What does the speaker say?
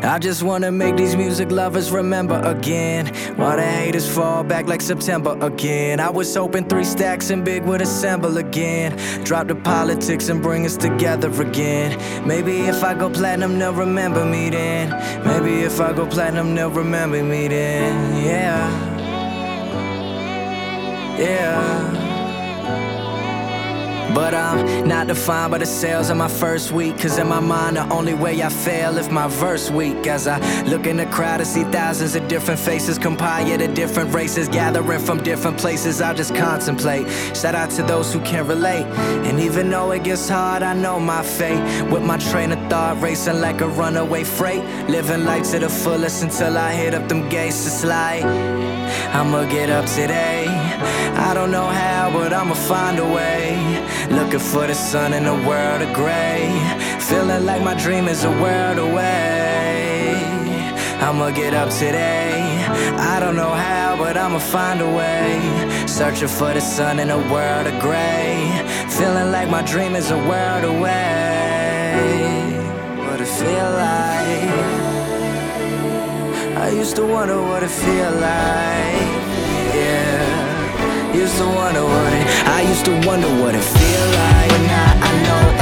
I just wanna make these music lovers remember again. While the haters fall back like September again. I was hoping 3 stacks and big would assemble again. Drop the politics and bring us together again. Maybe if I go platinum, they'll remember me then. Maybe if I go platinum, they'll remember me then. Yeah. Yeah. But I'm not defined by the sales of my first week. Cause in my mind the only way I fail if my verse weak. As I look in the crowd and see thousands of different faces compiled of different races, gathering from different places, I just contemplate. Shout out to those who can relate. And even though it gets hard, I know my fate. With my train of thought racing like a runaway freight, living life to the fullest until I hit up them gates. It's like I'ma get up today. I don't know how, but I'ma find a way. Looking for the sun in a world of gray. Feeling like my dream is a world away. I'ma get up today. I don't know how, but I'ma find a way. Searching for the sun in a world of gray. Feeling like my dream is a world away. What it feel like? I used to wonder what it feel like. Yeah. Used to wonder what it feel like. Now I know